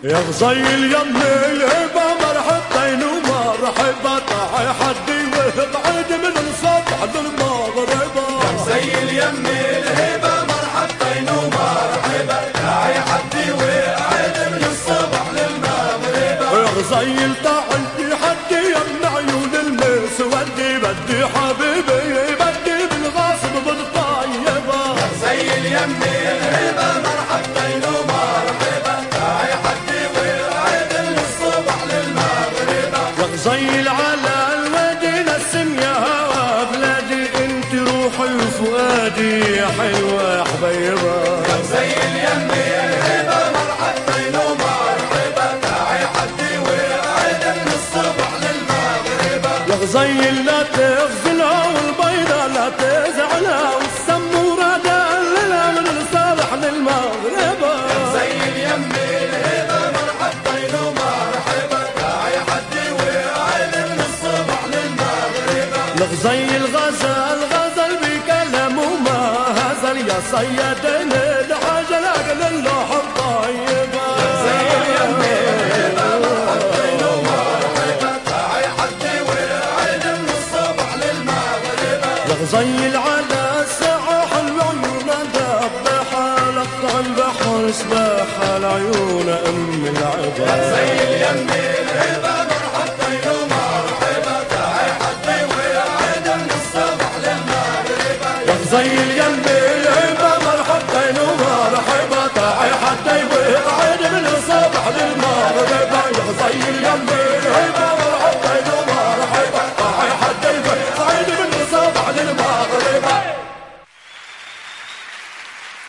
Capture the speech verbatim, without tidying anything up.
يا غزيل يم الهبة مرحبتين ومرحبا تعي حدي وابعد من الصبح للمغربة. يا غزيل يم الهبة مرحبتين ومرحبا تعي حدي وابعد من الصبح للمغربة. يا غزيل تعي حدي يم عيون المس ودي بدي حبيبي بدي بالغاصب بالطيبة. يا غزيل يم الهبة مرحبتين ومرحبا تعي حدي وابعد من الصبح للمغربة. يا غزيل على الوادي نسم يا هوا بلادي انت روحي وفؤادي يا حلوة يا حبيبة. يا غزيل يم الهبة مرحبتين ومرحبا تعي حدي وابعد من الصبح للمغربة. يا غزيل لا تغزلها والبيضة لا تزعلها والسمورة دللها من الصبح للمغربة. يا غزيل يم الهبة مرحبتين ومرحبا تعي حدي وابعد من الصبح للمغربة. الغزيل غزل غزل بكلام وما هزل يا صيادين العجل اقل اللوح الطيبة. يا غزيل يم الهبة مرحبتين ومرحبا تعي حدي وابعد من الصبح للمغربة. يا غزيل على الساعة حلو عيونا دبحة لقطع البحر سباحة لعيون أم العبا. يا غزيل يم الهبة مرحبتين ومرحبا تعي حدي وابعد من الصبح للمغربة. يا غزيل يم